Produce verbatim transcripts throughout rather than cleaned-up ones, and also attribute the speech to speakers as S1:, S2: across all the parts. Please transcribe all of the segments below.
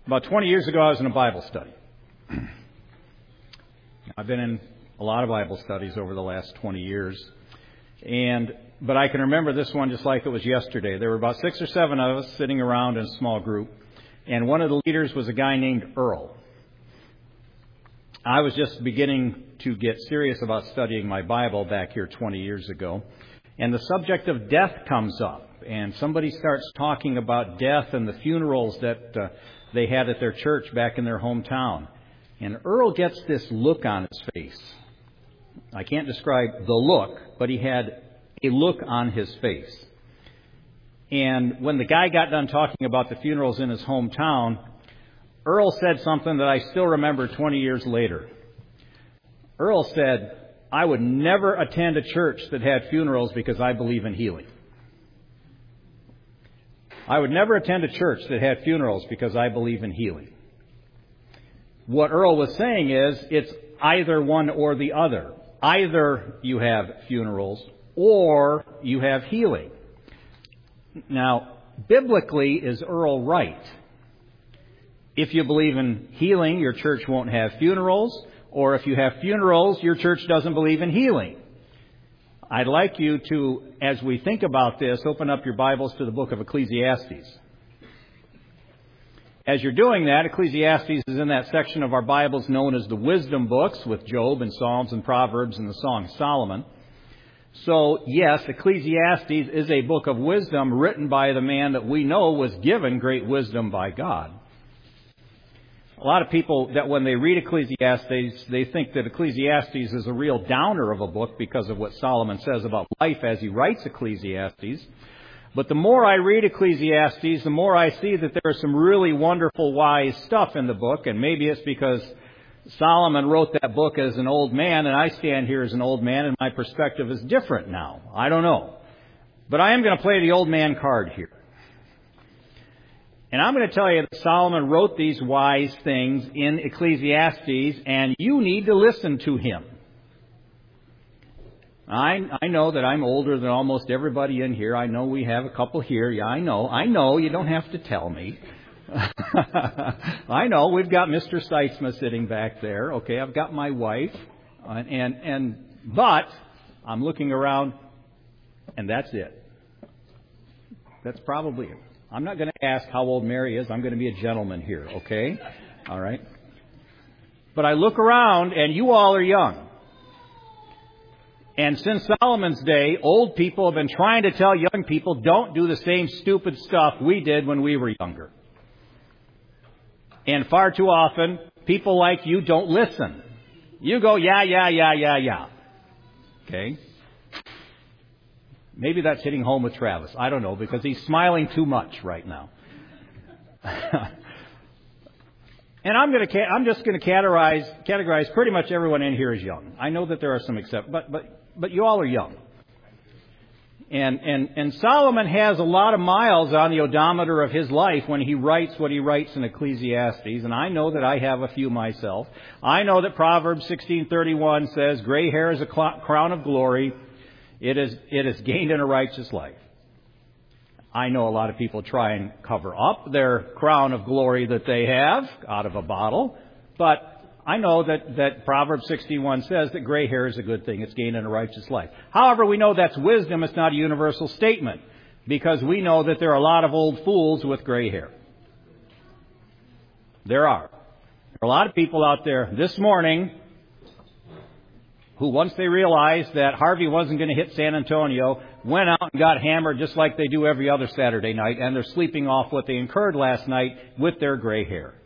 S1: About twenty years ago, I was in a Bible study. I've been in a lot of Bible studies over the last twenty years, and but I can remember this one just like it was yesterday. There were about six or seven of us sitting around in a small group, and one of the leaders was a guy named Earl. I was just beginning to get serious about studying my Bible back here twenty years ago, and the subject of death comes up, and somebody starts talking about death and the funerals that uh, they had at their church back in their hometown. And Earl gets this look on his face. I can't describe the look, but he had a look on his face. And when the guy got done talking about the funerals in his hometown, Earl said something that I still remember twenty years later. Earl said, "I would never attend a church that had funerals because I believe in healing. I would never attend a church that had funerals because I believe in healing." What Earl was saying is, it's either one or the other. Either you have funerals or you have healing. Now, biblically, is Earl right? If you believe in healing, your church won't have funerals. Or if you have funerals, your church doesn't believe in healing. I'd like you to, as we think about this, open up your Bibles to the book of Ecclesiastes. As you're doing that, Ecclesiastes is in that section of our Bibles known as the wisdom books, with Job and Psalms and Proverbs and the Song of Solomon. So, yes, Ecclesiastes is a book of wisdom written by the man that we know was given great wisdom by God. A lot of people, that when they read Ecclesiastes, they think that Ecclesiastes is a real downer of a book because of what Solomon says about life as he writes Ecclesiastes. But the more I read Ecclesiastes, the more I see that there is some really wonderful, wise stuff in the book. And maybe it's because Solomon wrote that book as an old man, and I stand here as an old man, and my perspective is different now. I don't know. But I am going to play the old man card here. And I'm going to tell you that Solomon wrote these wise things in Ecclesiastes, and you need to listen to him. I I know that I'm older than almost everybody in here. I know we have a couple here. Yeah, I know. I know. You don't have to tell me. I know. We've got Mister Seitzma sitting back there. Okay, I've got my wife. And, and, and but I'm looking around, and that's it. That's probably it. I'm not going to ask how old Mary is. I'm going to be a gentleman here, okay? All right? But I look around, and you all are young. And since Solomon's day, old people have been trying to tell young people, don't do the same stupid stuff we did when we were younger. And far too often, people like you don't listen. You go, yeah, yeah, yeah, yeah, yeah. Okay? Maybe that's hitting home with Travis. I don't know, because he's smiling too much right now. And I'm going to, I'm just going to categorize, categorize pretty much everyone in here as young. I know that there are some exceptions, but, but, but you all are young. And, and, and Solomon has a lot of miles on the odometer of his life when he writes what he writes in Ecclesiastes. And I know that I have a few myself. I know that Proverbs sixteen thirty-one says, gray hair is a crown of glory. It is, it is gained in a righteous life. I know a lot of people try and cover up their crown of glory that they have out of a bottle. But I know that, that Proverbs sixty-one says that gray hair is a good thing. It's gained in a righteous life. However, we know that's wisdom. It's not a universal statement, because we know that there are a lot of old fools with gray hair. There are. There are a lot of people out there this morning who, once they realized that Harvey wasn't going to hit San Antonio, went out and got hammered just like they do every other Saturday night, and they're sleeping off what they incurred last night with their gray hair.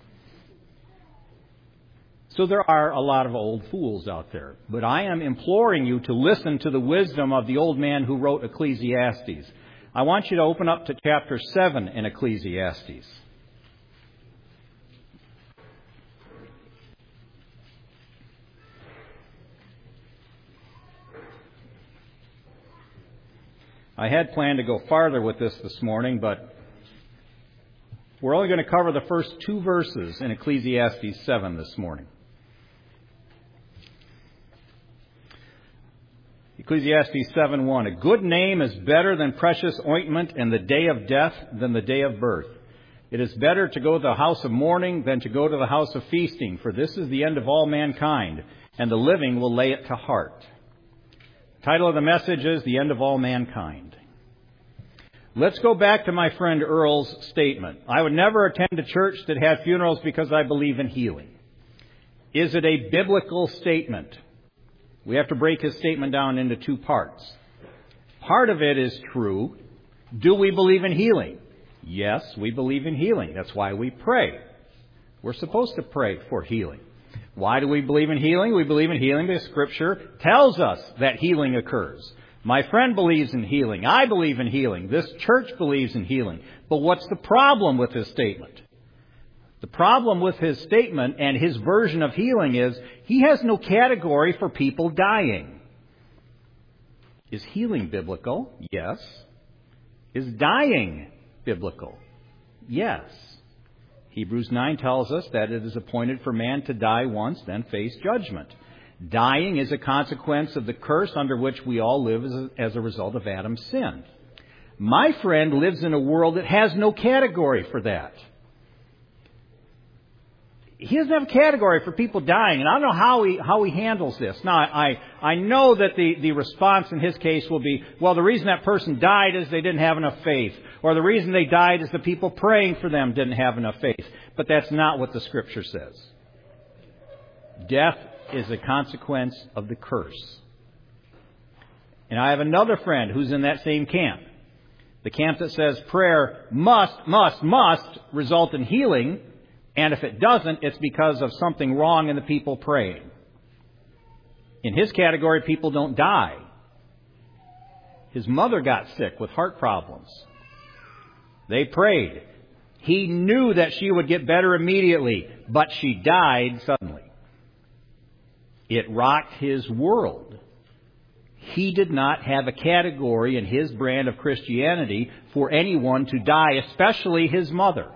S1: So there are a lot of old fools out there. But I am imploring you to listen to the wisdom of the old man who wrote Ecclesiastes. I want you to open up to chapter seven in Ecclesiastes. I had planned to go farther with this this morning, but we're only going to cover the first two verses in Ecclesiastes seven this morning. Ecclesiastes seven one. A good name is better than precious ointment, and the day of death than the day of birth. It is better to go to the house of mourning than to go to the house of feasting, for this is the end of all mankind, and the living will lay it to heart. The title of the message is The End of All Mankind. Let's go back to my friend Earl's statement. I would never attend a church that had funerals because I believe in healing. Is it a biblical statement? We have to break his statement down into two parts. Part of it is true. Do we believe in healing? Yes, we believe in healing. That's why we pray. We're supposed to pray for healing. Why do we believe in healing? We believe in healing because Scripture tells us that healing occurs. My friend believes in healing. I believe in healing. This church believes in healing. But what's the problem with his statement? The problem with his statement and his version of healing is he has no category for people dying. Is healing biblical? Yes. Is dying biblical? Yes. Hebrews nine tells us that it is appointed for man to die once, then face judgment. Dying is a consequence of the curse under which we all live as a, as a result of Adam's sin. My friend lives in a world that has no category for that. He doesn't have a category for people dying, and I don't know how he how he handles this. Now, I I know that the, the response in his case will be, well, the reason that person died is they didn't have enough faith, or the reason they died is the people praying for them didn't have enough faith. But that's not what the Scripture says. Death is a consequence of the curse. And I have another friend who's in that same camp. The camp that says prayer must, must, must result in healing. And if it doesn't, it's because of something wrong in the people praying. In his category, people don't die. His mother got sick with heart problems. They prayed. He knew that she would get better immediately, but she died suddenly. It rocked his world. He did not have a category in his brand of Christianity for anyone to die, especially his mother.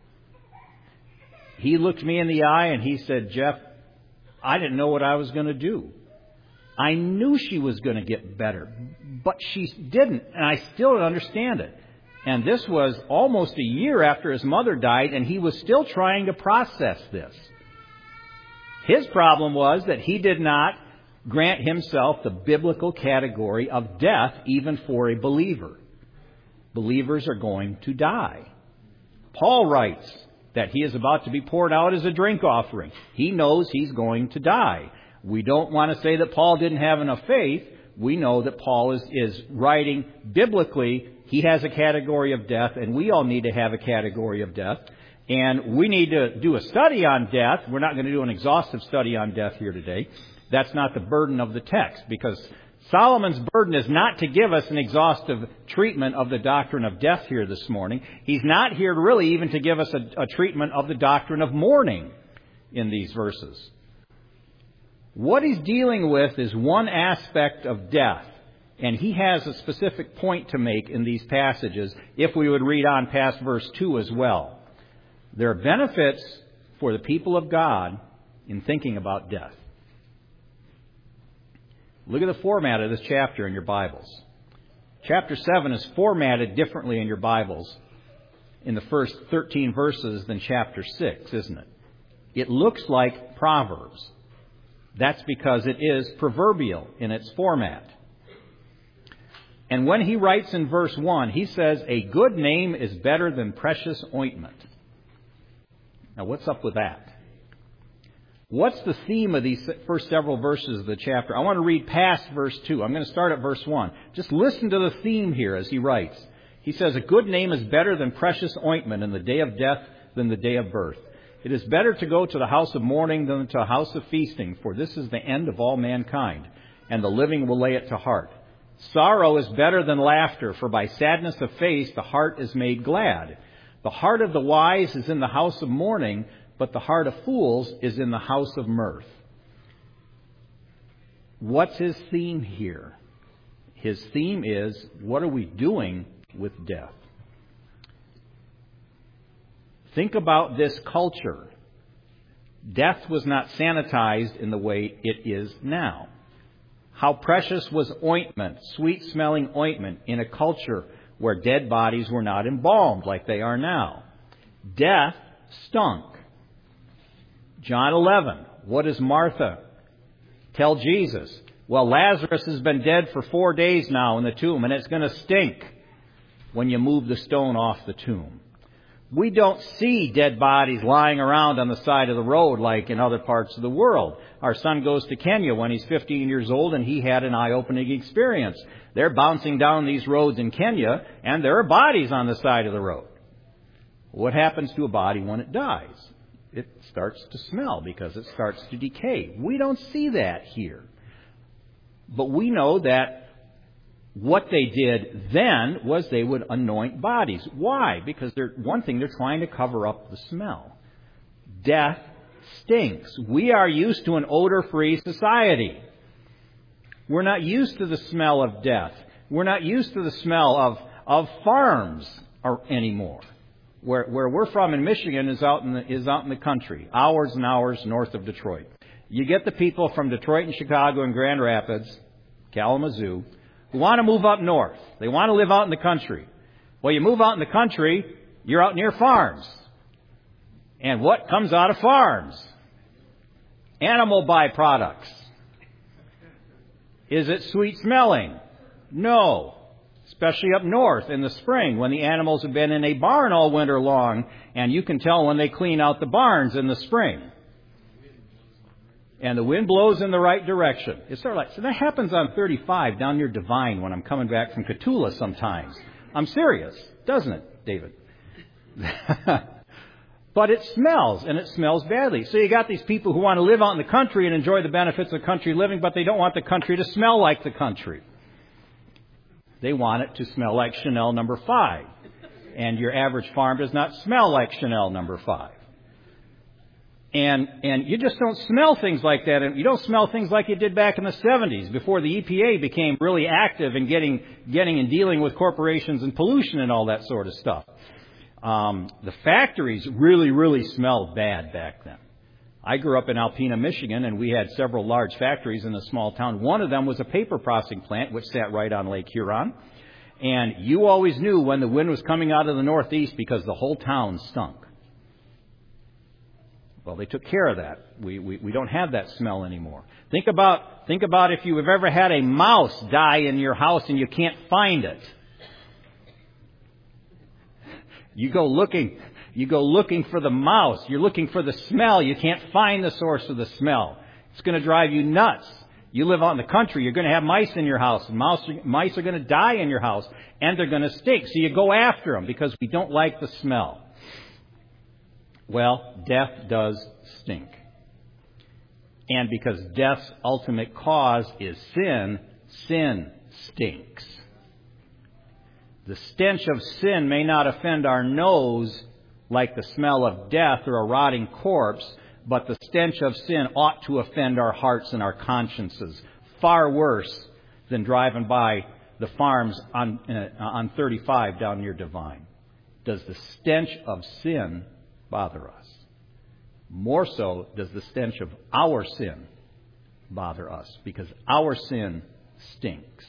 S1: He looked me in the eye and he said, Jeff, I didn't know what I was going to do. I knew she was going to get better, but she didn't, and I still don't understand it. And this was almost a year after his mother died, and he was still trying to process this. His problem was that he did not grant himself the biblical category of death even for a believer. Believers are going to die. Paul writes that he is about to be poured out as a drink offering. He knows he's going to die. We don't want to say that Paul didn't have enough faith. We know that Paul is, is writing biblically. He has a category of death, and we all need to have a category of death. And we need to do a study on death. We're not going to do an exhaustive study on death here today. That's not the burden of the text, because Solomon's burden is not to give us an exhaustive treatment of the doctrine of death here this morning. He's not here really even to give us a, a treatment of the doctrine of mourning in these verses. What he's dealing with is one aspect of death, and he has a specific point to make in these passages if we would read on past verse two as well. There are benefits for the people of God in thinking about death. Look at the format of this chapter in your Bibles. Chapter seven is formatted differently in your Bibles in the first thirteen verses than chapter six, isn't it? It looks like Proverbs. That's because it is proverbial in its format. And when he writes in verse one, he says, a good name is better than precious ointment. Now, what's up with that? What's the theme of these first several verses of the chapter? I want to read past verse two. I'm going to start at verse one. Just listen to the theme here as he writes. He says, a good name is better than precious ointment in the day of death than the day of birth. It is better to go to the house of mourning than to a house of feasting, for this is the end of all mankind, and the living will lay it to heart. Sorrow is better than laughter, for by sadness of face the heart is made glad. The heart of the wise is in the house of mourning, but the heart of fools is in the house of mirth. What's his theme here? His theme is, what are we doing with death? Think about this culture. Death was not sanitized in the way it is now. How precious was ointment, sweet-smelling ointment, in a culture where dead bodies were not embalmed like they are now. Death stunk. John eleven, what does Martha tell Jesus? Well, Lazarus has been dead for four days now in the tomb, and it's going to stink when you move the stone off the tomb. We don't see dead bodies lying around on the side of the road like in other parts of the world. Our son goes to Kenya when he's fifteen years old, and he had an eye-opening experience. They're bouncing down these roads in Kenya, and there are bodies on the side of the road. What happens to a body when it dies? It starts to smell because it starts to decay. We don't see that here. But we know that what they did then was they would anoint bodies. Why? Because they're, one thing, they're trying to cover up the smell. Death stinks. We are used to an odor-free society. We're not used to the smell of death. We're not used to the smell of, of farms or, anymore. Where, where we're from in Michigan is out in the, is out in the country, hours and hours north of Detroit. You get the people from Detroit and Chicago and Grand Rapids, Kalamazoo, who want to move up north. They want to live out in the country. Well, you move out in the country, you're out near farms. And what comes out of farms? Animal byproducts. Is it sweet smelling? No. Especially up north in the spring when the animals have been in a barn all winter long, and you can tell when they clean out the barns in the spring. And the wind blows in the right direction. It's sort of like, so that happens on thirty-five down near Divine when I'm coming back from Cotulla sometimes. I'm serious, doesn't it, David? But it smells, and it smells badly. So you got these people who want to live out in the country and enjoy the benefits of country living, but they don't want the country to smell like the country. They want it to smell like Chanel number five. And your average farm does not smell like Chanel number five. And and you just don't smell things like that. And you don't smell things like you did back in the seventies before the E P A became really active in getting getting and dealing with corporations and pollution and all that sort of stuff. Um, the factories really, really smelled bad back then. I grew up in Alpena, Michigan, and we had several large factories in a small town. One of them was a paper processing plant, which sat right on Lake Huron. And you always knew when the wind was coming out of the northeast because the whole town stunk. Well, they took care of that. We, we, we don't have that smell anymore. Think about, think about if you have ever had a mouse die in your house and you can't find it. You go looking, you go looking for the mouse. You're looking for the smell. You can't find the source of the smell. It's going to drive you nuts. You live out in the country. You're going to have mice in your house. And mouse, mice are going to die in your house. And they're going to stink. So you go after them because we don't like the smell. Well, death does stink. And because death's ultimate cause is sin, sin stinks. The stench of sin may not offend our nose like the smell of death or a rotting corpse, but the stench of sin ought to offend our hearts and our consciences, far worse than driving by the farms on, uh, on thirty-five down near Divine. Does the stench of sin bother us? More so does the stench of our sin bother us, because our sin stinks.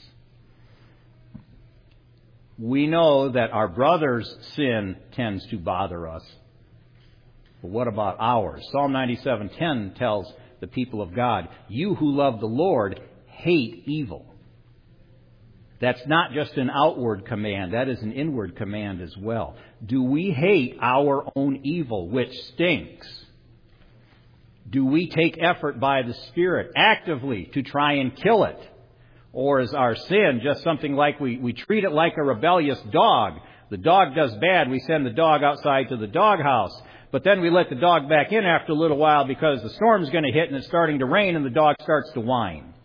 S1: We know that our brother's sin tends to bother us. But what about ours? Psalm ninety-seven ten tells the people of God, "You who love the Lord hate evil." That's not just an outward command. That is an inward command as well. Do we hate our own evil, which stinks? Do we take effort by the Spirit actively to try and kill it? Or is our sin just something like we, we treat it like a rebellious dog? The dog does bad. We send the dog outside to the doghouse. But then we let the dog back in after a little while because the storm's going to hit and it's starting to rain and the dog starts to whine.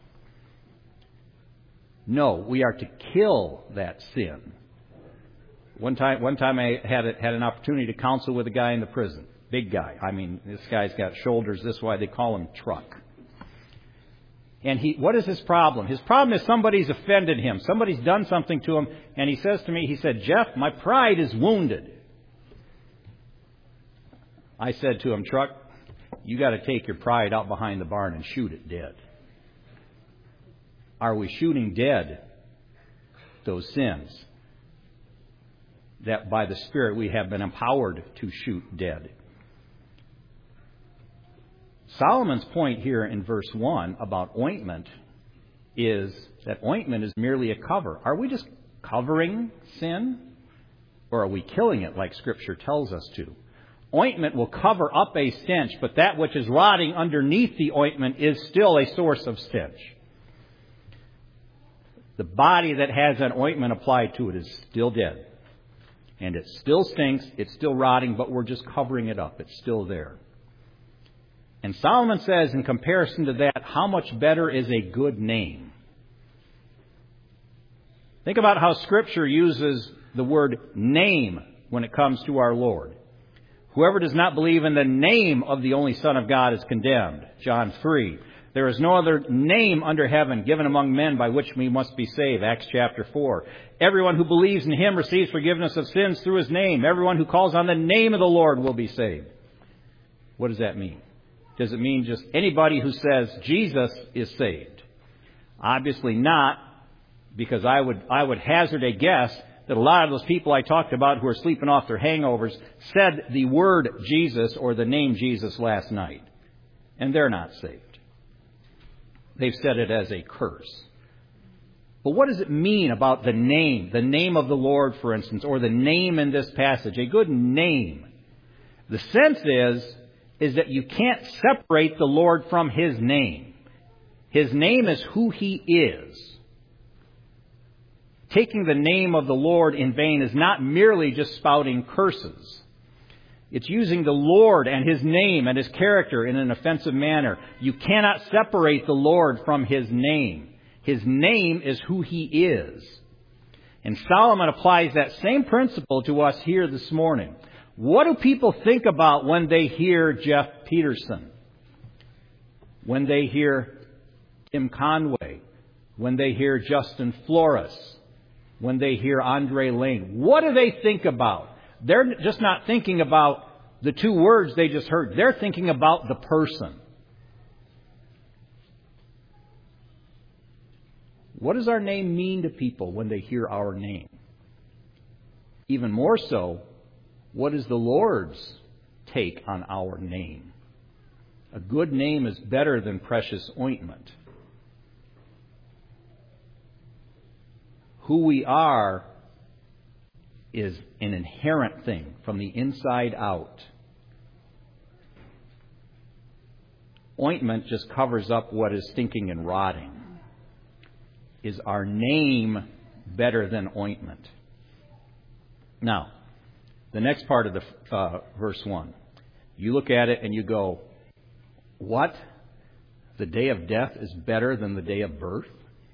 S1: No, we are to kill that sin. One time, one time I had a, had an opportunity to counsel with a guy in the prison. Big guy. I mean, this guy's got shoulders this wide. They call him Truck. And he, what is his problem? His problem is somebody's offended him. Somebody's done something to him. And he says to me, he said, "Jeff, my pride is wounded." I said to him, "Truck, you got to take your pride out behind the barn and shoot it dead." Are we shooting dead those sins? that by the Spirit we have been empowered to shoot dead. Solomon's point here in verse one about ointment is that ointment is merely a cover. Are we just covering sin? Or are we killing it like Scripture tells us to? Ointment will cover up a stench, but that which is rotting underneath the ointment is still a source of stench. The body that has an ointment applied to it is still dead. And it still stinks, it's still rotting, but we're just covering it up. It's still there. And Solomon says, in comparison to that, how much better is a good name? Think about how Scripture uses the word name when it comes to our Lord. Whoever does not believe in the name of the only Son of God is condemned. John three. There is no other name under heaven given among men by which we must be saved. Acts chapter four. Everyone who believes in Him receives forgiveness of sins through His name. Everyone who calls on the name of the Lord will be saved. What does that mean? Does it mean just anybody who says Jesus is saved? Obviously not, because I would I would hazard a guess that a lot of those people I talked about who are sleeping off their hangovers said the word Jesus or the name Jesus last night, and they're not saved. They've said it as a curse. But what does it mean about the name, the name of the Lord, for instance, or the name in this passage? A good name. The sense is, is that you can't separate the Lord from His name. His name is who He is. Taking the name of the Lord in vain is not merely just spouting curses. It's using the Lord and His name and His character in an offensive manner. You cannot separate the Lord from His name. His name is who He is. And Solomon applies that same principle to us here this morning. What do people think about when they hear Jeff Peterson? When they hear Tim Conway? When they hear Justin Flores? When they hear Andre Lane? What do they think about? They're just not thinking about the two words they just heard. They're thinking about the person. What does our name mean to people when they hear our name? Even more so, what is the Lord's take on our name? A good name is better than precious ointment. Who we are is an inherent thing from the inside out. Ointment just covers up what is stinking and rotting. Is our name better than ointment? Now, the next part of the uh, verse one. You look at it and you go, what? The day of death is better than the day of birth?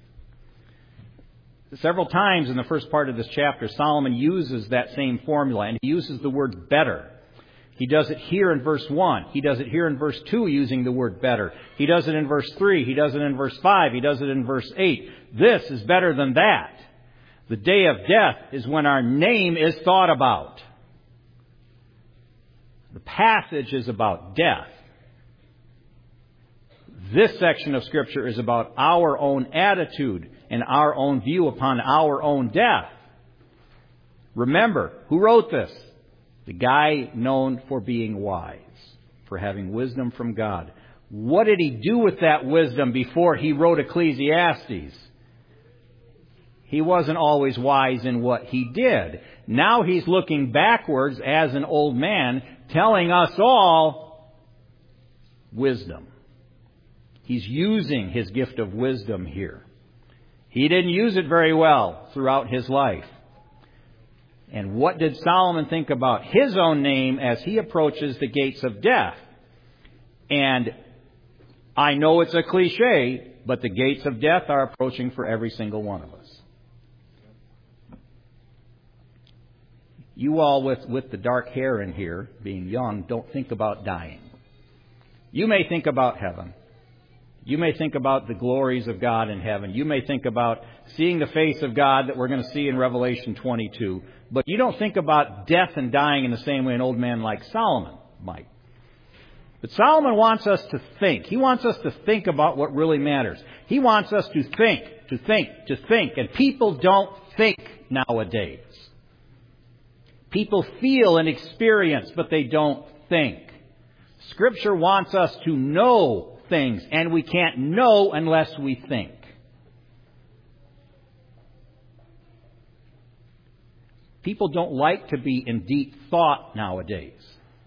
S1: Several times in the first part of this chapter, Solomon uses that same formula, and he uses the word better. He does it here in verse one. He does it here in verse two using the word better. He does it in verse three. He does it in verse five. He does it in verse eight. This is better than that. The day of death is when our name is thought about. The passage is about death. This section of Scripture is about our own attitude and our own view upon our own death. Remember, who wrote this? The guy known for being wise, for having wisdom from God. What did he do with that wisdom before he wrote Ecclesiastes? He wasn't always wise in what he did. Now he's looking backwards as an old man, telling us all wisdom. He's using his gift of wisdom here. He didn't use it very well throughout his life. And what did Solomon think about his own name as he approaches the gates of death? And I know it's a cliche, but the gates of death are approaching for every single one of us. You all with, with the dark hair in here, being young, don't think about dying. You may think about heaven. You may think about the glories of God in heaven. You may think about seeing the face of God that we're going to see in Revelation twenty-two. But you don't think about death and dying in the same way an old man like Solomon might. But Solomon wants us to think. He wants us to think about what really matters. He wants us to think, to think, to think. And people don't think nowadays. People feel and experience, but they don't think. Scripture wants us to know things, and we can't know unless we think. People don't like to be in deep thought nowadays.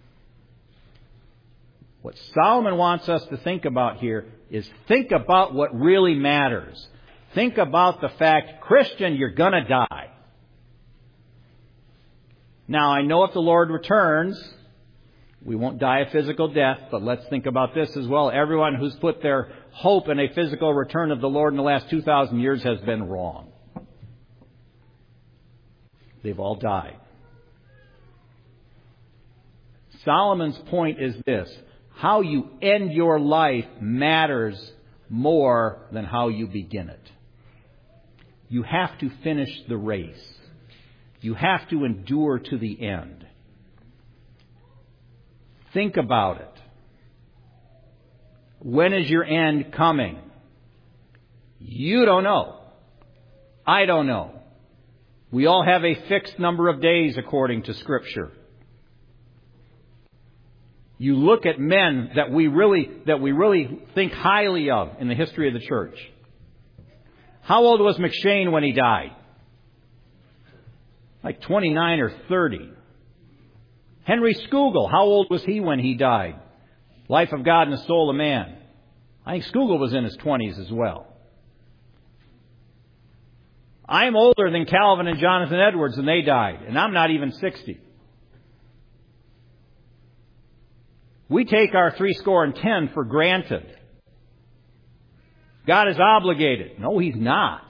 S1: What Solomon wants us to think about here is think about what really matters. Think about the fact, Christian, you're going to die. Now, I know if the Lord returns, we won't die a physical death, but let's think about this as well. Everyone who's put their hope in a physical return of the Lord in the last two thousand years has been wrong. They've all died. Solomon's point is this: how you end your life matters more than how you begin it. You have to finish the race. You have to endure to the end. Think about it. When is your end coming? You don't know. I don't know. We all have a fixed number of days according to Scripture. You look at men that we really that we really think highly of in the history of the church. How old was McShane when he died? Like twenty-nine or thirty. Henry Scougal, how old was he when he died? Life of God and the Soul of Man. I think Scougal was in his twenties as well. I'm older than Calvin and Jonathan Edwards, and they died, and I'm not even sixty. We take our three score and ten for granted. God is obligated. No, He's not.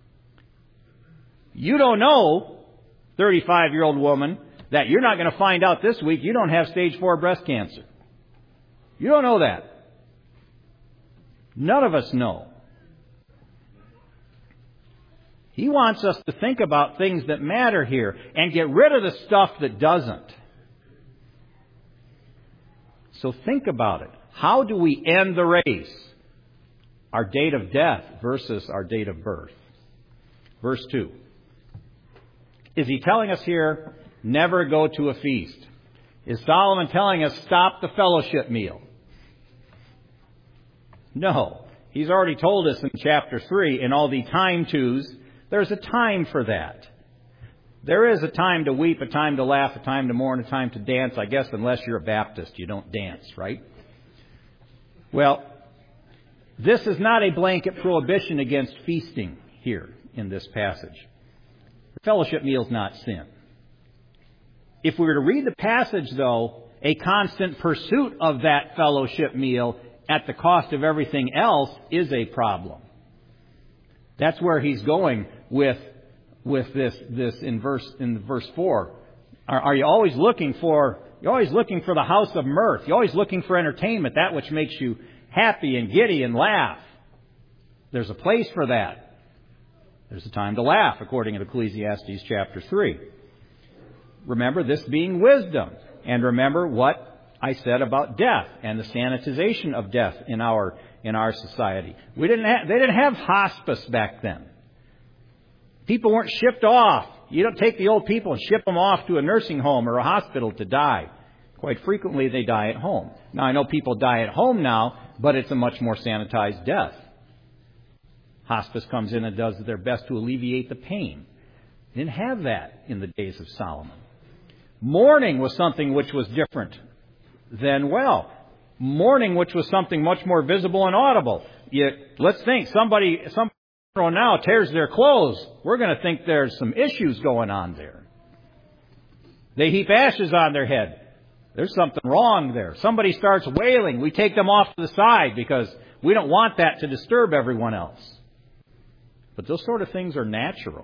S1: You don't know, thirty-five-year-old woman, that you're not going to find out this week you don't have stage four breast cancer. You don't know that. None of us know. He wants us to think about things that matter here and get rid of the stuff that doesn't. So think about it. How do we end the race? Our date of death versus our date of birth. Verse two. Is he telling us here, never go to a feast? Is Solomon telling us, stop the fellowship meal? No. He's already told us in chapter three, in all the time twos, there's a time for that. There is a time to weep, a time to laugh, a time to mourn, a time to dance. I guess unless you're a Baptist, you don't dance, right? Well, this is not a blanket prohibition against feasting here in this passage. The fellowship meal is not sin. If we were to read the passage, though, a constant pursuit of that fellowship meal at the cost of everything else is a problem. That's where he's going with with this this in verse in verse four. Are, are you always looking for you're always looking for the house of mirth? You're always looking for entertainment, that which makes you happy and giddy and laugh. There's a place for that. There's a time to laugh, according to Ecclesiastes chapter three. Remember this being wisdom, and remember what I said about death and the sanitization of death in our in our society. We didn't have, they didn't have hospice back then. People weren't shipped off. You don't take the old people and ship them off to a nursing home or a hospital to die. Quite frequently, they die at home. Now, I know people die at home now, but it's a much more sanitized death. Hospice comes in and does their best to alleviate the pain. They didn't have that in the days of Solomon. Mourning was something which was different than, well, mourning which was something much more visible and audible. You, let's think, somebody, somebody now tears their clothes. We're going to think there's some issues going on there. They heap ashes on their head. There's something wrong there. Somebody starts wailing. We take them off to the side because we don't want that to disturb everyone else. But those sort of things are natural.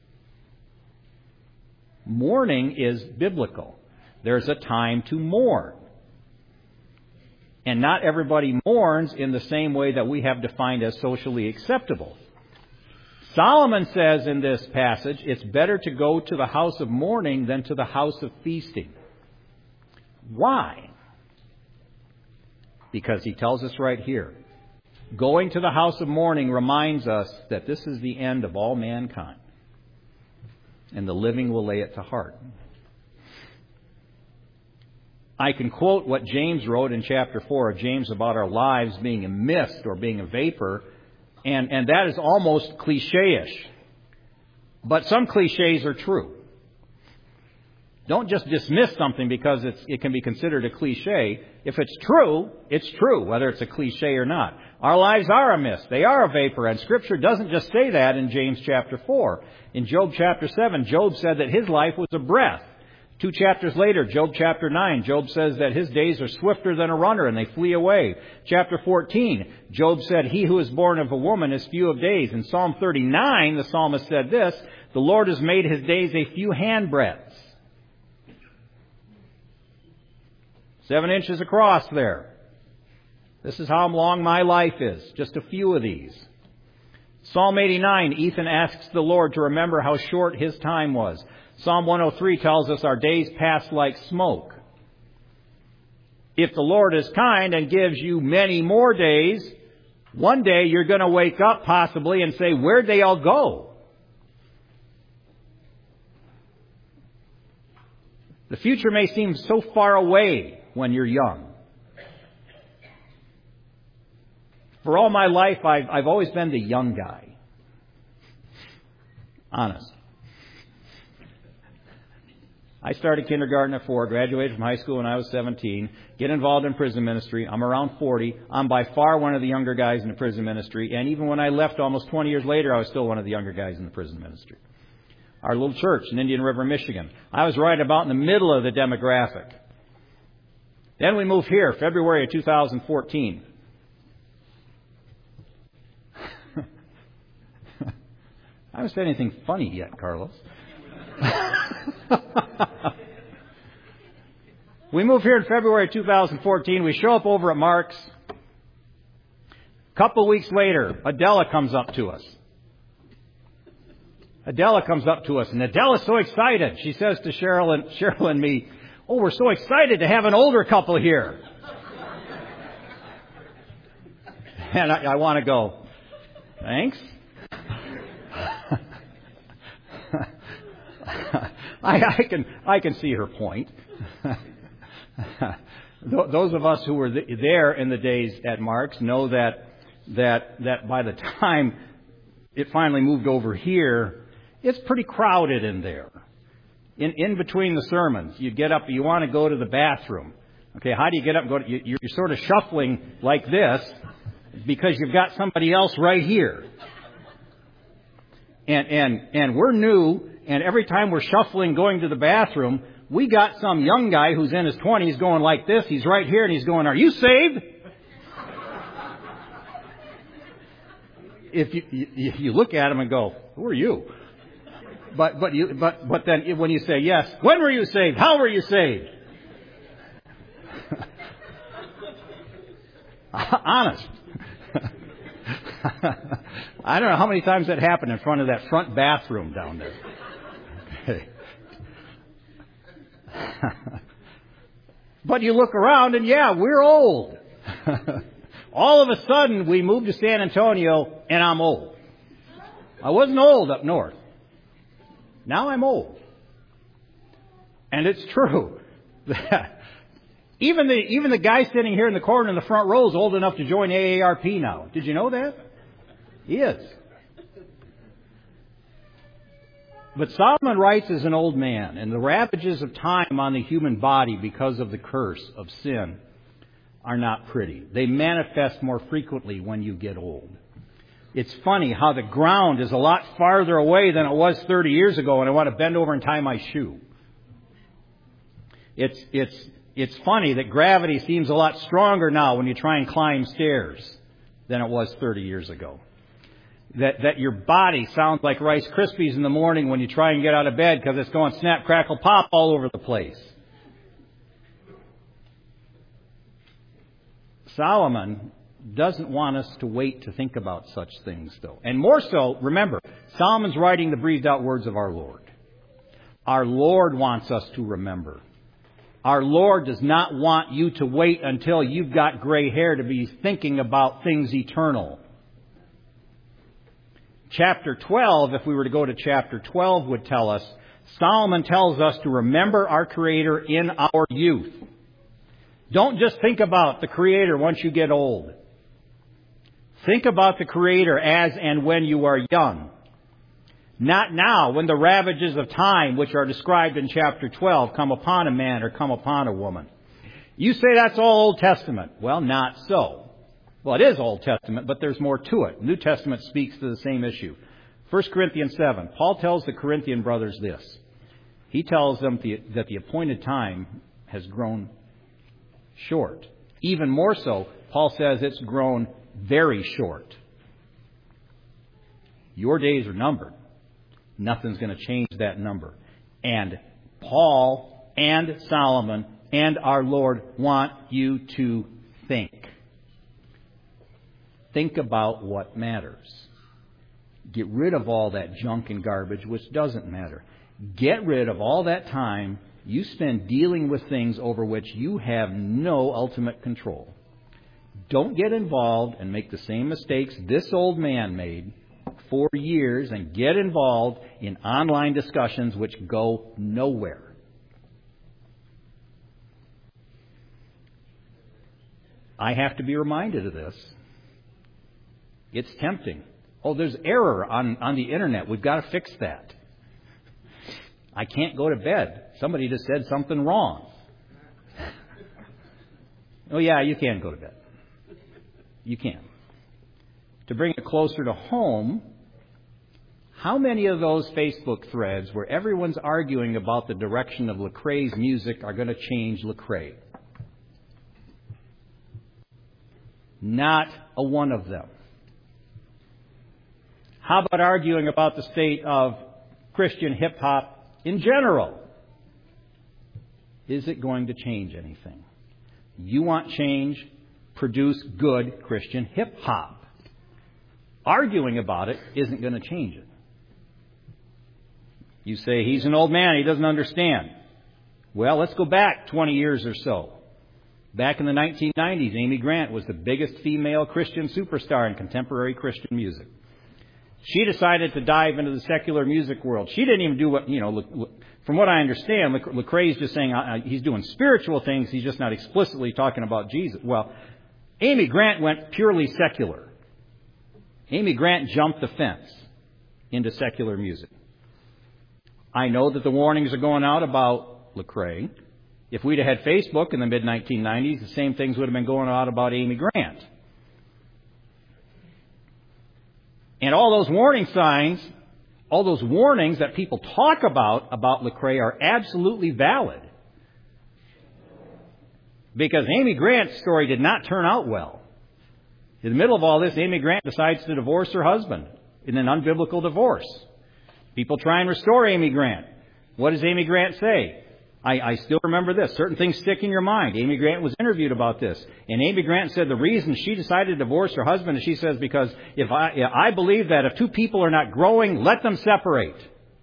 S1: Mourning is biblical. There's a time to mourn. And not everybody mourns in the same way that we have defined as socially acceptable. Solomon says in this passage, it's better to go to the house of mourning than to the house of feasting. Why? Because he tells us right here, going to the house of mourning reminds us that this is the end of all mankind. And the living will lay it to heart. I can quote what James wrote in chapter four of James about our lives being a mist or being a vapor, and, and that is almost cliche-ish. But some cliches are true. Don't just dismiss something because it's, it can be considered a cliche. If it's true, it's true, whether it's a cliche or not. Our lives are a mist. They are a vapor. And Scripture doesn't just say that in James chapter four. In Job chapter seven, Job said that his life was a breath. Two chapters later, Job chapter nine, Job says that his days are swifter than a runner and they flee away. Chapter fourteen, Job said, he who is born of a woman is few of days. In Psalm thirty-nine, the psalmist said this, the Lord has made his days a few handbreadths. Seven inches across there. This is how long my life is. Just a few of these. Psalm eighty-nine, Ethan asks the Lord to remember how short his time was. Psalm one oh three tells us our days pass like smoke. If the Lord is kind and gives you many more days, one day you're going to wake up possibly and say, where'd they all go? The future may seem so far away when you're young. For all my life, I've, I've always been the young guy. Honest. I started kindergarten at four, graduated from high school when I was seventeen, get involved in prison ministry. I'm around forty. I'm by far one of the younger guys in the prison ministry. And even when I left almost twenty years later, I was still one of the younger guys in the prison ministry. Our little church in Indian River, Michigan. I was right about in the middle of the demographic. Then we moved here, February of two thousand fourteen. I haven't said anything funny yet, Carlos. We moved here in February two thousand fourteen. We show up over at Mark's. A couple weeks later, Adela comes up to us. Adela comes up to us, and Adela's so excited. She says to Cheryl and, Cheryl and me, oh, we're so excited to have an older couple here. And I, I want to go, thanks. I, I can I can see her point. Those of us who were there in the days at Mark's know that that that by the time it finally moved over here, it's pretty crowded in there. In in between the sermons, you get up, you want to go to the bathroom. Okay, how do you get up and go to, you, you're sort of shuffling like this because you've got somebody else right here. And and and we're new. And every time we're shuffling going to the bathroom, we got some young guy who's in his twenties going like this. He's right here and he's going, are you saved? If you, you, you look at him and go, who are you? But, but you, but, but then when you say yes, when were you saved? How were you saved? Honest. I don't know how many times that happened in front of that front bathroom down there. Okay. But you look around and yeah, we're old. All of a sudden we moved to San Antonio and I'm old. I wasn't old up north. Now I'm old. And it's true. Even the even the guy sitting here in the corner in the front row is old enough to join A A R P now. Did you know that? He is. But Solomon writes as an old man, and the ravages of time on the human body because of the curse of sin are not pretty. They manifest more frequently when you get old. It's funny how the ground is a lot farther away than it was thirty years ago, and I want to bend over and tie my shoe. It's it's it's funny that gravity seems a lot stronger now when you try and climb stairs than it was thirty years ago. That that your body sounds like Rice Krispies in the morning when you try and get out of bed because it's going snap, crackle, pop all over the place. Solomon doesn't want us to wait to think about such things, though. And more so, remember, Solomon's writing the breathed out words of our Lord. Our Lord wants us to remember. Our Lord does not want you to wait until you've got gray hair to be thinking about things eternal. Chapter twelve, if we were to go to chapter twelve, would tell us, Solomon tells us to remember our Creator in our youth. Don't just think about the Creator once you get old. Think about the Creator as and when you are young. Not now, when the ravages of time, which are described in chapter twelve, come upon a man or come upon a woman. You say that's all Old Testament. Well, not so. Well, it is Old Testament, but there's more to it. New Testament speaks to the same issue. First Corinthians seven, Paul tells the Corinthian brothers this. He tells them that the appointed time has grown short. Even more so, Paul says it's grown very short. Your days are numbered. Nothing's going to change that number. And Paul and Solomon and our Lord want you to think. Think about what matters. Get rid of all that junk and garbage which doesn't matter. Get rid of all that time you spend dealing with things over which you have no ultimate control. Don't get involved and make the same mistakes this old man made for years and get involved in online discussions which go nowhere. I have to be reminded of this. It's tempting. Oh, there's error on, on the internet. We've got to fix that. I can't go to bed. Somebody just said something wrong. Oh, yeah, you can go to bed. You can. To bring it closer to home, how many of those Facebook threads where everyone's arguing about the direction of Lecrae's music are going to change Lecrae? Not a one of them. How about arguing about the state of Christian hip-hop in general? Is it going to change anything? You want change? Produce good Christian hip-hop. Arguing about it isn't going to change it. You say, he's an old man, he doesn't understand. Well, let's go back twenty years or so. Back in the nineteen nineties, Amy Grant was the biggest female Christian superstar in contemporary Christian music. She decided to dive into the secular music world. She didn't even do what, you know, from what I understand, Lecrae's just saying uh, he's doing spiritual things. He's just not explicitly talking about Jesus. Well, Amy Grant went purely secular. Amy Grant jumped the fence into secular music. I know that the warnings are going out about Lecrae. If we'd have had Facebook in the mid nineteen nineties, the same things would have been going out about Amy Grant. And all those warning signs, all those warnings that people talk about, about Lecrae are absolutely valid. Because Amy Grant's story did not turn out well. In the middle of all this, Amy Grant decides to divorce her husband in an unbiblical divorce. People try and restore Amy Grant. What does Amy Grant say? I, I still remember this. Certain things stick in your mind. Amy Grant was interviewed about this. And Amy Grant said the reason she decided to divorce her husband is she says, because if I, I believe that if two people are not growing, let them separate.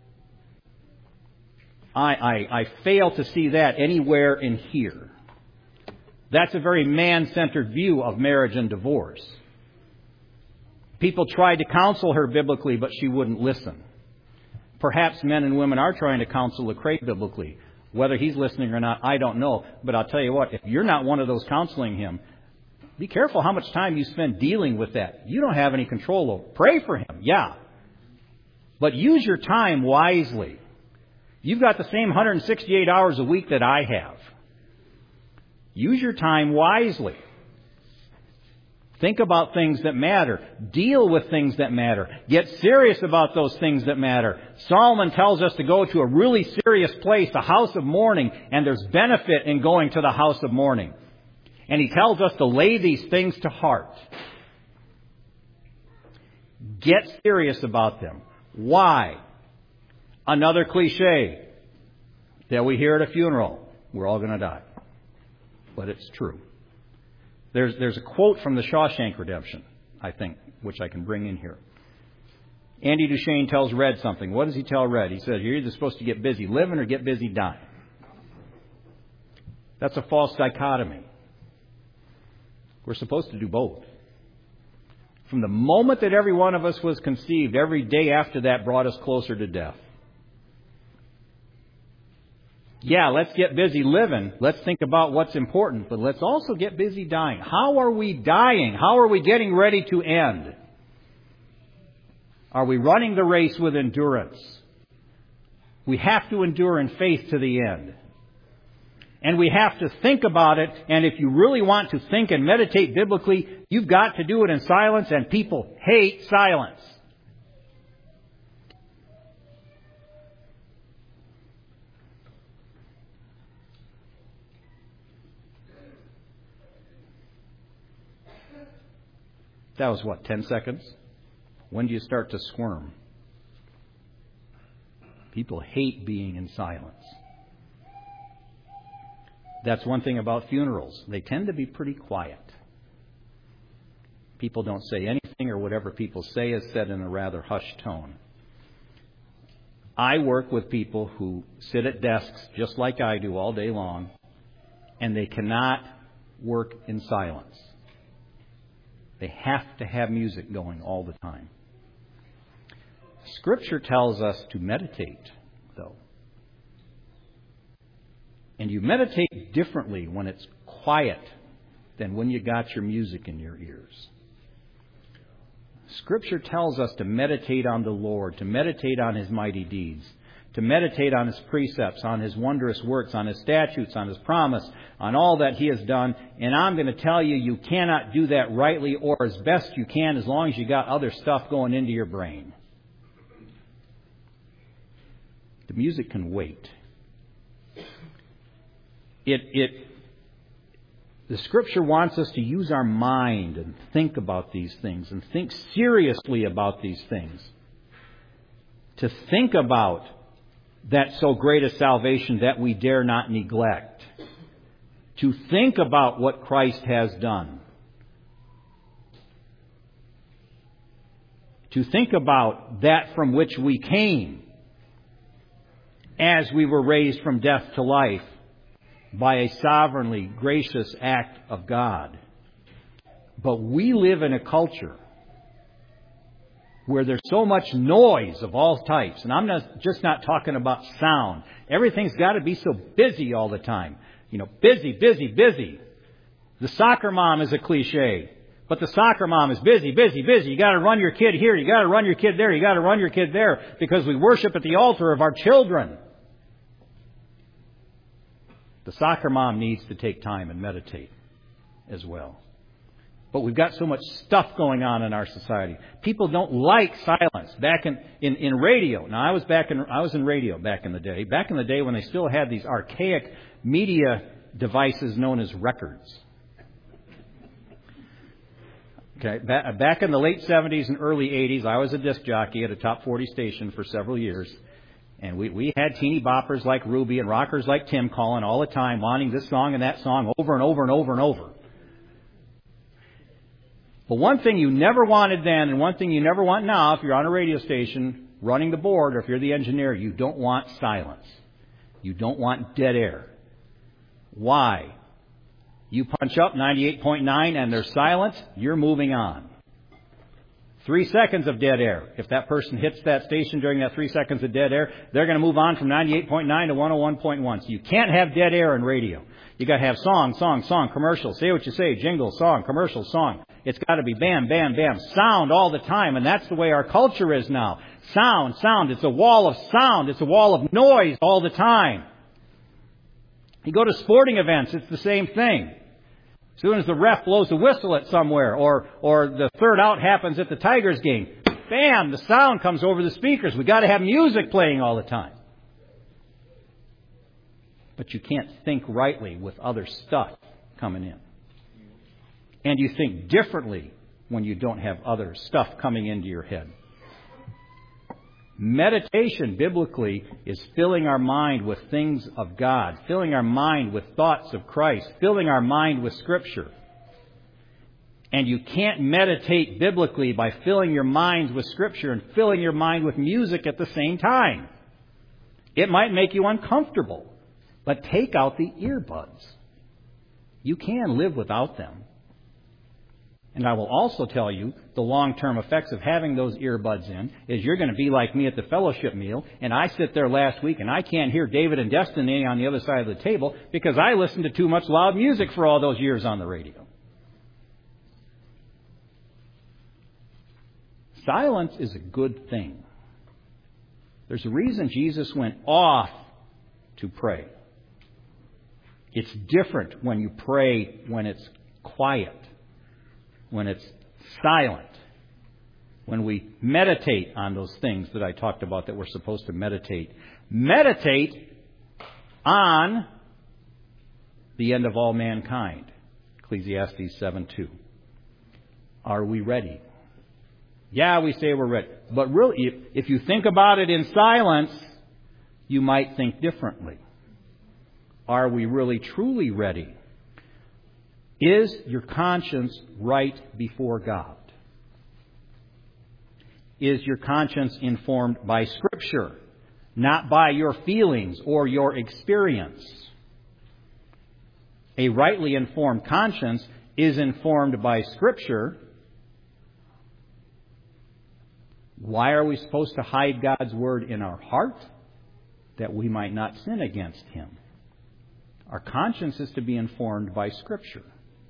S1: I, I, I fail to see that anywhere in here. That's a very man-centered view of marriage and divorce. People tried to counsel her biblically, but she wouldn't listen. Perhaps men and women are trying to counsel Lecrae biblically. Whether he's listening or not, I don't know. But I'll tell you what, if you're not one of those counseling him, be careful how much time you spend dealing with that. You don't have any control over. Pray for him, yeah. But use your time wisely. You've got the same one hundred sixty-eight hours a week that I have. Use your time wisely. Think about things that matter. Deal with things that matter. Get serious about those things that matter. Solomon tells us to go to a really serious place, the house of mourning, and there's benefit in going to the house of mourning. And he tells us to lay these things to heart. Get serious about them. Why? Another cliche that we hear at a funeral. We're all going to die. But it's true. There's, there's a quote from the Shawshank Redemption, I think, which I can bring in here. Andy Duchesne tells Red something. What does he tell Red? He says, you're either supposed to get busy living or get busy dying. That's a false dichotomy. We're supposed to do both. From the moment that every one of us was conceived, every day after that brought us closer to death. Yeah, let's get busy living. Let's think about what's important, but let's also get busy dying. How are we dying? How are we getting ready to end? Are we running the race with endurance? We have to endure in faith to the end. And we have to think about it, and if you really want to think and meditate biblically, you've got to do it in silence, and people hate silence. That was what, ten seconds? When do you start to squirm? People hate being in silence. That's one thing about funerals. They tend to be pretty quiet. People don't say anything, or whatever people say is said in a rather hushed tone. I work with people who sit at desks just like I do all day long, and they cannot work in silence. They have to have music going all the time. Scripture tells us to meditate, though. And you meditate differently when it's quiet than when you got your music in your ears. Scripture tells us to meditate on the Lord, to meditate on His mighty deeds, to meditate on His precepts, on His wondrous works, on His statutes, on His promise, on all that He has done. And I'm going to tell you, you cannot do that rightly or as best you can as long as you got other stuff going into your brain. The music can wait. It, it, the Scripture wants us to use our mind and think about these things and think seriously about these things. To think about that so great a salvation that we dare not neglect. To think about what Christ has done. To think about that from which we came as we were raised from death to life by a sovereignly gracious act of God. But we live in a culture where there's so much noise of all types. And I'm not, just not talking about sound. Everything's got to be so busy all the time. You know, busy, busy, busy. The soccer mom is a cliche. But the soccer mom is busy, busy, busy. You got to run your kid here. You got to run your kid there. You got to run your kid there. Because we worship at the altar of our children. The soccer mom needs to take time and meditate as well. But we've got so much stuff going on in our society. People don't like silence. Back in, in, in radio. Now, I was back in I was in radio back in the day. Back in the day when they still had these archaic media devices known as records. Okay, back in the late seventies and early eighties, I was a disc jockey at a top forty station for several years. And we, we had teeny boppers like Ruby and rockers like Tim calling all the time, wanting this song and that song over and over and over and over. But one thing you never wanted then and one thing you never want now if you're on a radio station running the board or if you're the engineer, you don't want silence. You don't want dead air. Why? You punch up ninety-eight point nine and there's silence, you're moving on. Three seconds of dead air. If that person hits that station during that three seconds of dead air, they're going to move on from ninety-eight point nine to one oh one point one. So you can't have dead air in radio. You got to have song, song, song, commercial. Say what you say, jingle, song, commercial, song. It's got to be bam, bam, bam, sound all the time. And that's the way our culture is now. Sound, sound. It's a wall of sound. It's a wall of noise all the time. You go to sporting events, it's the same thing. As soon as the ref blows a whistle at somewhere or or the third out happens at the Tigers game, bam, the sound comes over the speakers. We've got to have music playing all the time. But you can't think rightly with other stuff coming in. And you think differently when you don't have other stuff coming into your head. Meditation, biblically, is filling our mind with things of God, filling our mind with thoughts of Christ, filling our mind with Scripture. And you can't meditate biblically by filling your minds with Scripture and filling your mind with music at the same time. It might make you uncomfortable, but take out the earbuds. You can live without them. And I will also tell you the long-term effects of having those earbuds in is you're going to be like me at the fellowship meal, and I sit there last week and I can't hear David and Destiny on the other side of the table because I listened to too much loud music for all those years on the radio. Silence is a good thing. There's a reason Jesus went off to pray. It's different when you pray when it's quiet, when it's silent, when we meditate on those things that I talked about that we're supposed to meditate. Meditate on the end of all mankind. Ecclesiastes seven two. Are we ready? Yeah, we say we're ready. But really, if, if you think about it in silence, you might think differently. Are we really truly ready? Is your conscience right before God? Is your conscience informed by Scripture, not by your feelings or your experience? A rightly informed conscience is informed by Scripture. Why are we supposed to hide God's Word in our heart? That we might not sin against Him. Our conscience is to be informed by Scripture.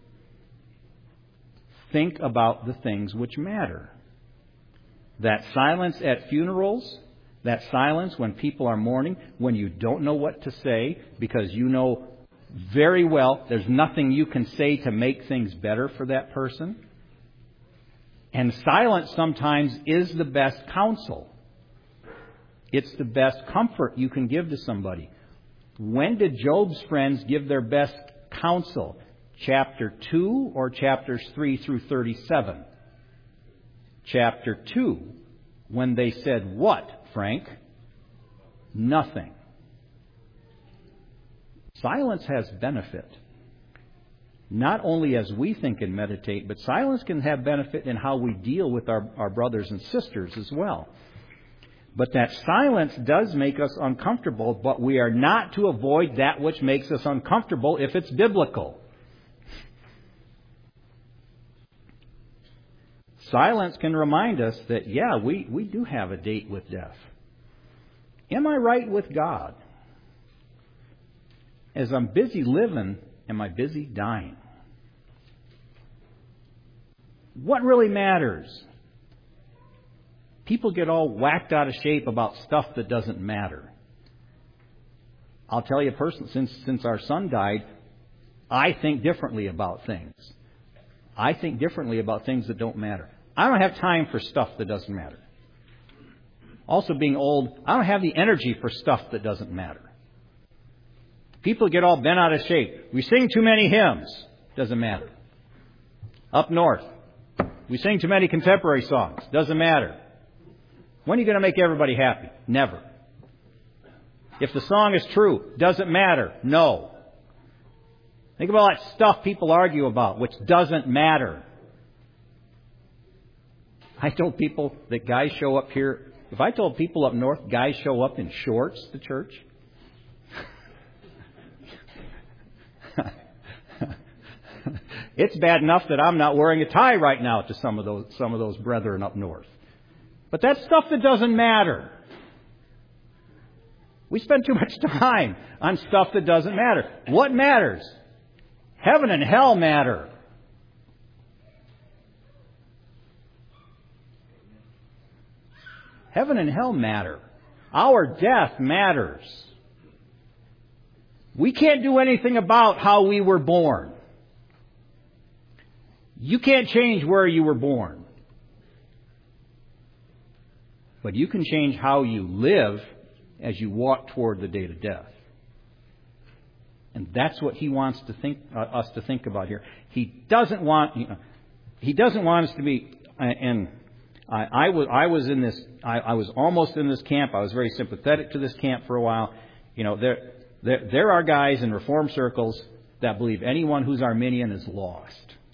S1: Think about the things which matter. That silence at funerals, that silence when people are mourning, when you don't know what to say because you know very well there's nothing you can say to make things better for that person. And silence sometimes is the best counsel. It's the best comfort you can give to somebody. When did Job's friends give their best counsel? Chapter two or chapters three through thirty-seven? Chapter two, when they said what, Frank? Nothing. Silence has benefit. Not only as we think and meditate, but silence can have benefit in how we deal with our, our brothers and sisters as well. But that silence does make us uncomfortable, but we are not to avoid that which makes us uncomfortable if it's biblical. Silence can remind us that, yeah, we, we do have a date with death. Am I right with God? As I'm busy living, am I busy dying? What really matters? People get all whacked out of shape about stuff that doesn't matter. I'll tell you personally, since, since our son died, I think differently about things. I think differently about things that don't matter. I don't have time for stuff that doesn't matter. Also, being old, I don't have the energy for stuff that doesn't matter. People get all bent out of shape. We sing too many hymns. Doesn't matter. Up north, we sing too many contemporary songs. Doesn't matter. When are you going to make everybody happy? Never. If the song is true, doesn't matter. No. Think about all that stuff people argue about, which doesn't matter. I told people that guys show up here. If I told people up north guys show up in shorts to church, it's bad enough that I'm not wearing a tie right now to some of those some of those brethren up north. But that's stuff that doesn't matter. We spend too much time on stuff that doesn't matter. What matters? Heaven and hell matter. Heaven and hell matter. Our death matters. We can't do anything about how we were born. You can't change where you were born. But you can change how you live as you walk toward the date of death. And that's what he wants to think uh, us to think about here. He doesn't want you know, he doesn't want us to be and I, I was I was in this I, I was almost in this camp. I was very sympathetic to this camp for a while. You know, there there there are guys in Reform circles that believe anyone who's Arminian is lost.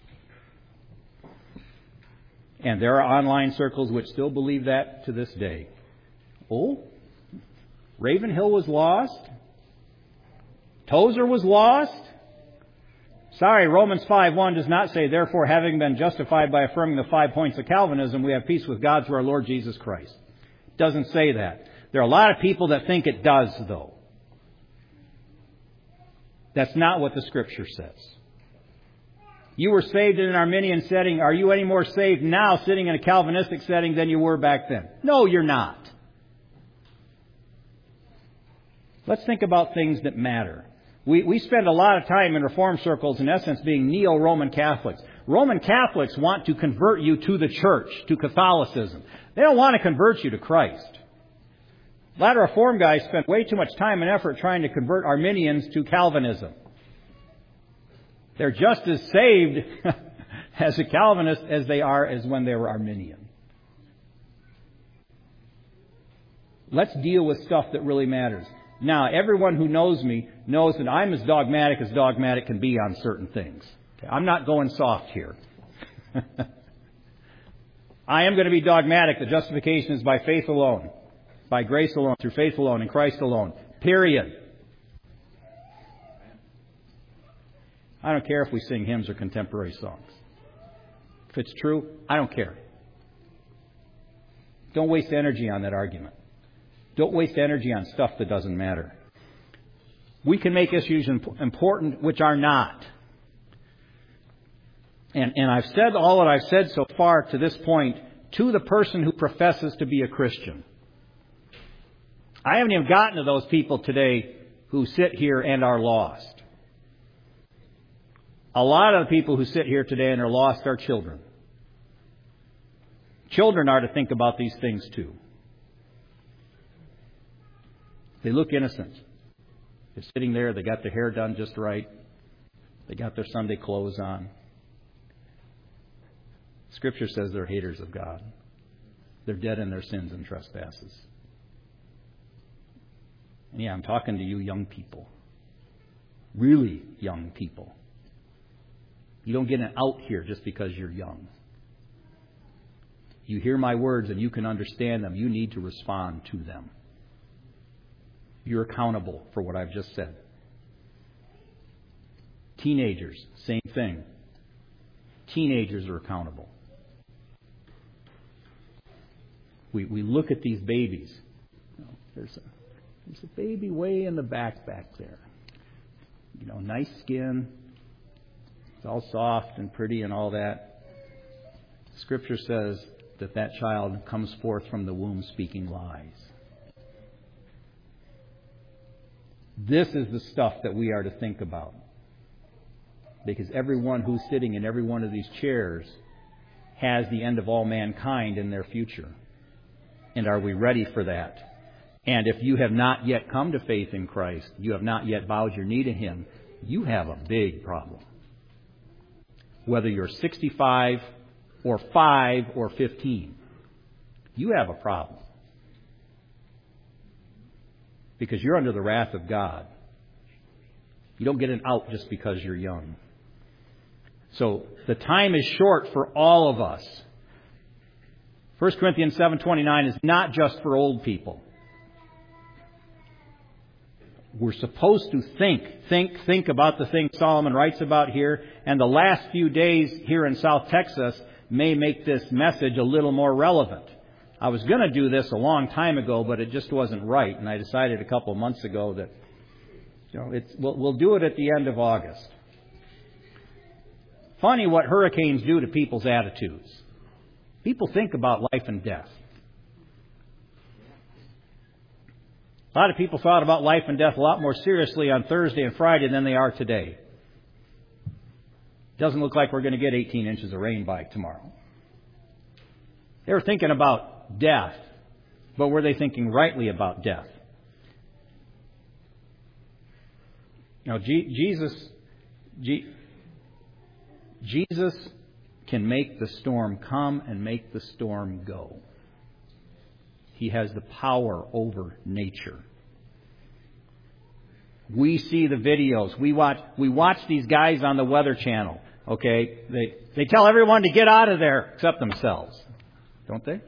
S1: And there are online circles which still believe that to this day. Oh, Ravenhill was lost. Tozer was lost. Sorry, Romans five one does not say, therefore, having been justified by affirming the five points of Calvinism, we have peace with God through our Lord Jesus Christ. It doesn't say that. There are a lot of people that think it does, though. That's not what the Scripture says. You were saved in an Arminian setting. Are you any more saved now sitting in a Calvinistic setting than you were back then? No, you're not. Let's think about things that matter. We, we spend a lot of time in Reformed circles, in essence, being neo-Roman Catholics. Roman Catholics want to convert you to the church, to Catholicism. They don't want to convert you to Christ. A lot of Reformed guys spend way too much time and effort trying to convert Arminians to Calvinism. They're just as saved as a Calvinist as they are as when they were Arminian. Let's deal with stuff that really matters. Now, everyone who knows me knows that I'm as dogmatic as dogmatic can be on certain things. Okay, I'm not going soft here. I am going to be dogmatic that justification is by faith alone, by grace alone, through faith alone, in Christ alone. Period. I don't care if we sing hymns or contemporary songs. If it's true, I don't care. Don't waste energy on that argument. Don't waste energy on stuff that doesn't matter. We can make issues important which are not. And, and I've said all that I've said so far to this point to the person who professes to be a Christian. I haven't even gotten to those people today who sit here and are lost. A lot of the people who sit here today and are lost are children. Children are to think about these things too. They look innocent. They're sitting there. They got their hair done just right. They got their Sunday clothes on. Scripture says they're haters of God. They're dead in their sins and trespasses. And yeah, I'm talking to you young people. Really young people. You don't get an out here just because you're young. You hear my words and you can understand them. You need to respond to them. You're accountable for what I've just said. Teenagers, same thing. Teenagers are accountable. We we look at these babies. You know, there's a there's a baby way in the back back there. You know, nice skin. It's all soft and pretty and all that. Scripture says that that child comes forth from the womb speaking lies. This is the stuff that we are to think about. Because everyone who's sitting in every one of these chairs has the end of all mankind in their future. And are we ready for that? And if you have not yet come to faith in Christ, you have not yet bowed your knee to Him, you have a big problem. Whether you're sixty-five or five or fifteen, you have a problem. Because you're under the wrath of God. You don't get an out just because you're young. So the time is short for all of us. First Corinthians seven twenty-nine is not just for old people. We're supposed to think, think, think about the things Solomon writes about here. And the last few days here in South Texas may make this message a little more relevant. I was going to do this a long time ago, but it just wasn't right. And I decided a couple of months ago that, you know, it's, we'll, we'll do it at the end of August. Funny what hurricanes do to people's attitudes. People think about life and death. A lot of people thought about life and death a lot more seriously on Thursday and Friday than they are today. Doesn't look like we're going to get eighteen inches of rain by tomorrow. They were thinking about death, but were they thinking rightly about death? Now, G- Jesus, G- Jesus can make the storm come and make the storm go. He has the power over nature. We see the videos. We watch we watch these guys on the Weather Channel. Okay? They they tell everyone to get out of there except themselves. Don't they?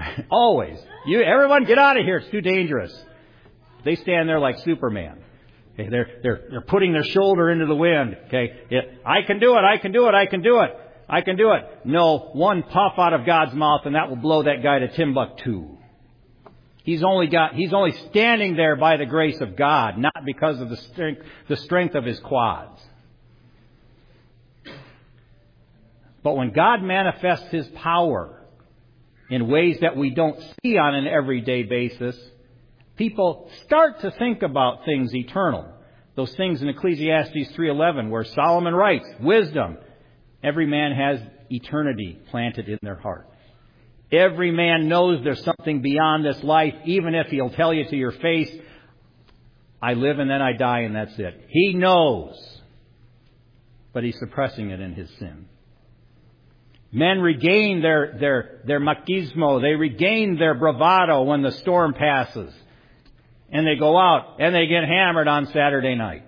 S1: Always. You everyone get out of here. It's too dangerous. They stand there like Superman. Okay, they're, they're, they're putting their shoulder into the wind. Okay, yeah, I can do it, I can do it, I can do it, I can do it. No, one puff out of God's mouth and that will blow that guy to Timbuktu. He's only got, he's only standing there by the grace of God, not because of the strength, the strength of his quads. But when God manifests His power in ways that we don't see on an everyday basis, people start to think about things eternal. Those things in Ecclesiastes three eleven where Solomon writes, wisdom, every man has eternity planted in their heart. Every man knows there's something beyond this life, even if he'll tell you to your face, I live and then I die and that's it. He knows, but he's suppressing it in his sin. Men regain their, their, their machismo. They regain their bravado when the storm passes. And they go out and they get hammered on Saturday night.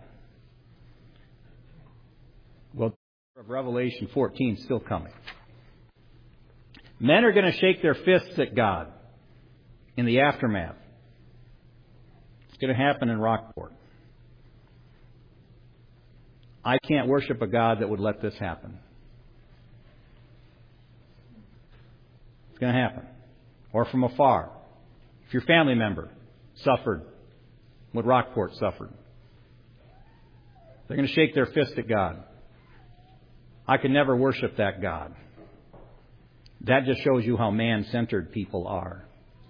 S1: Well, Revelation fourteen is still coming. Men are going to shake their fists at God in the aftermath. It's going to happen in Rockport. I can't worship a God that would let this happen. Going to happen. Or from afar. If your family member suffered what Rockport suffered, they're going to shake their fist at God. I could never worship that God. That just shows you how man-centered people are.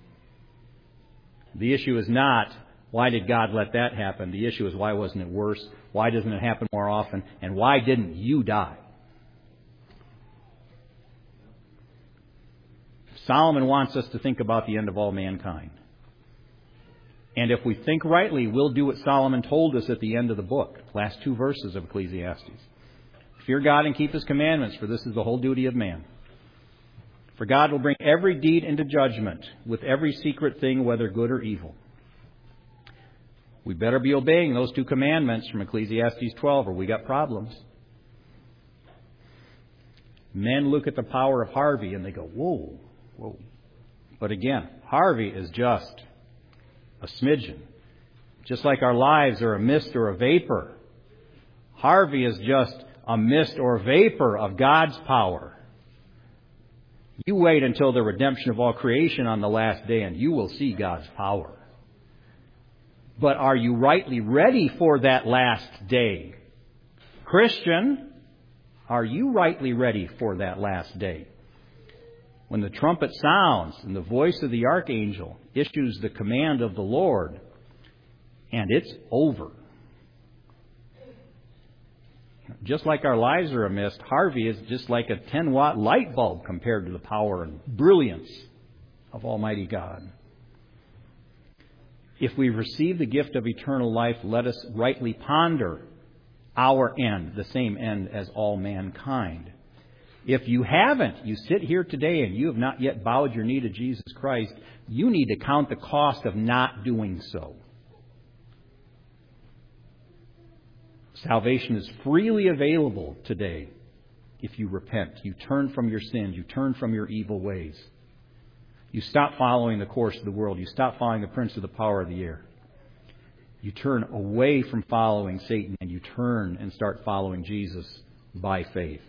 S1: The issue is not, why did God let that happen? The issue is, why wasn't it worse? Why doesn't it happen more often? And why didn't you die? Solomon wants us to think about the end of all mankind. And if we think rightly, we'll do what Solomon told us at the end of the book, last two verses of Ecclesiastes. Fear God and keep His commandments, for this is the whole duty of man. For God will bring every deed into judgment, with every secret thing, whether good or evil. We better be obeying those two commandments from Ecclesiastes twelve, or we got problems. Men look at the power of Harvey and they go, whoa. Whoa. But again, Harvey is just a smidgen. Just like our lives are a mist or a vapor. Harvey is just a mist or vapor of God's power. You wait until the redemption of all creation on the last day and you will see God's power. But are you rightly ready for that last day? Christian, are you rightly ready for that last day? When the trumpet sounds and the voice of the archangel issues the command of the Lord, and it's over. Just like our lives are a mist, Harvey is just like a ten-watt light bulb compared to the power and brilliance of Almighty God. If we receive the gift of eternal life, let us rightly ponder our end, the same end as all mankind. If you haven't, you sit here today and you have not yet bowed your knee to Jesus Christ, you need to count the cost of not doing so. Salvation is freely available today if you repent. You turn from your sins. You turn from your evil ways. You stop following the course of the world. You stop following the prince of the power of the air. You turn away from following Satan and you turn and start following Jesus by faith.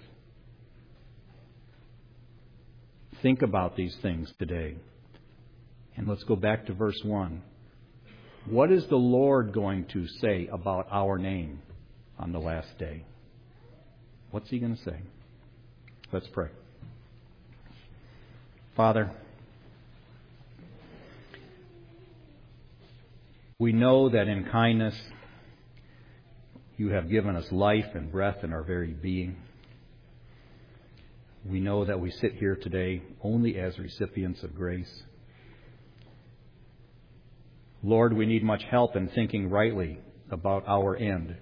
S1: Think about these things today. And let's go back to verse one. What is the Lord going to say about our name on the last day? What's He going to say? Let's pray. Father, we know that in kindness You have given us life and breath in our very being. We know that we sit here today only as recipients of grace. Lord, we need much help in thinking rightly about our end.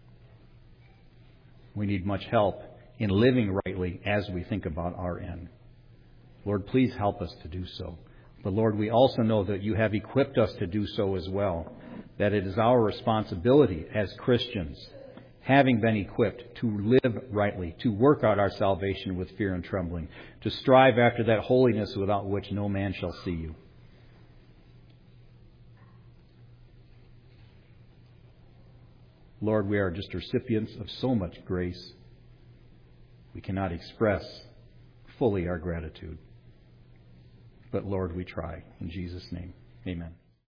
S1: We need much help in living rightly as we think about our end. Lord, please help us to do so. But Lord, we also know that You have equipped us to do so as well. That it is our responsibility as Christians, having been equipped to live rightly, to work out our salvation with fear and trembling, to strive after that holiness without which no man shall see You. Lord, we are just recipients of so much grace. We cannot express fully our gratitude. But Lord, we try. In Jesus' name, amen.